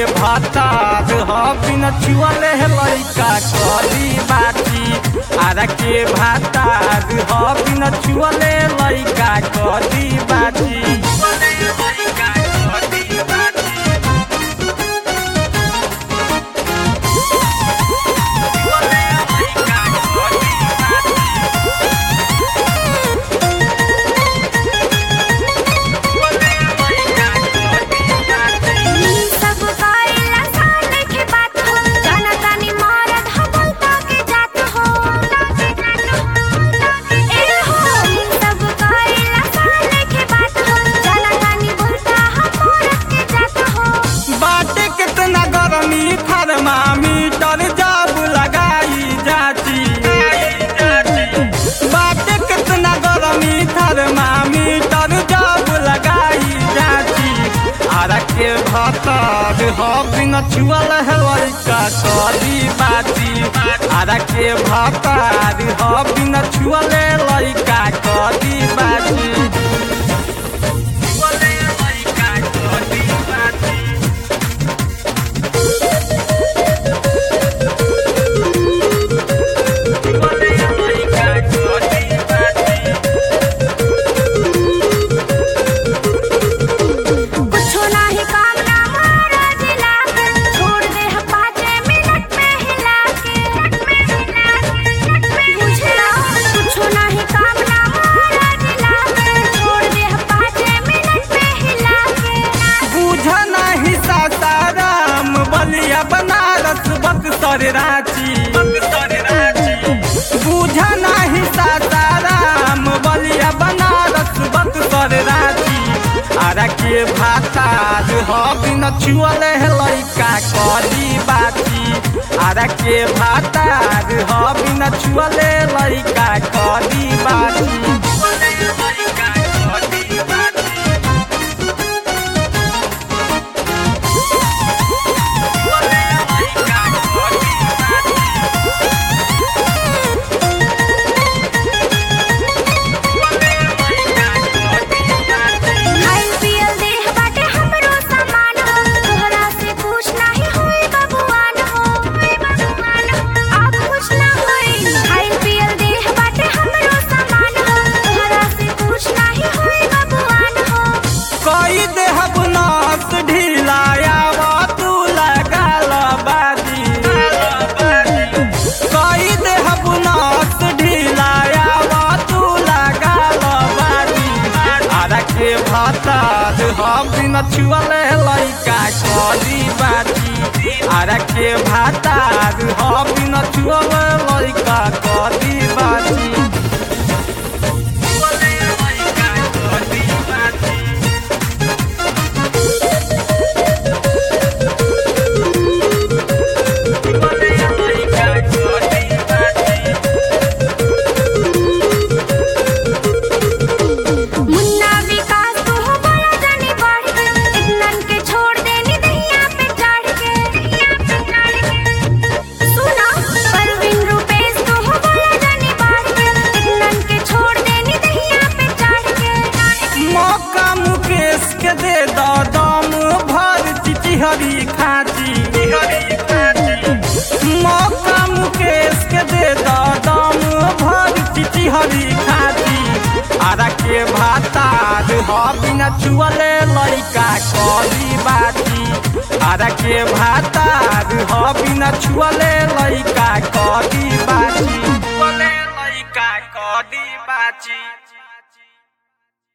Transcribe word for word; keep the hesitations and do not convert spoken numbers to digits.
भातार ह बिन छुअले लइका करी बाटी आरा के भातार ह बिन छुअले लइका करी बाटी थर्मामीटर जब लगाई जाती बाटे कितना गरमी थर्मामीटर जब लगाई जाती आरा के भातार ह बिन छुअल लइका करी बाटी आरा के भातार ह बिन छुअले लइका करी बाटी बनारस बक्सर रांची बुझा नाही सासाराम बलिया बनारस बक्सर रांची आरा के भातार ह बिन छुअले लइका करी बाटी आरा के भातार ह बिन छुअले लइका करी बाटी भातार ह बिन छुअले लइका करी बाटी आरा के भातार ह बिन छुअले लइका करी बाटी दे दम भर चिचिहरी खाची मौका मुकेश के दे दम भर चिचिहरी खाची आरा के भातार ह बिन छुअले लइका करी बाटी आरा के भातार ह बिन छुअले लइका करी बाटी लइका करी बाटी।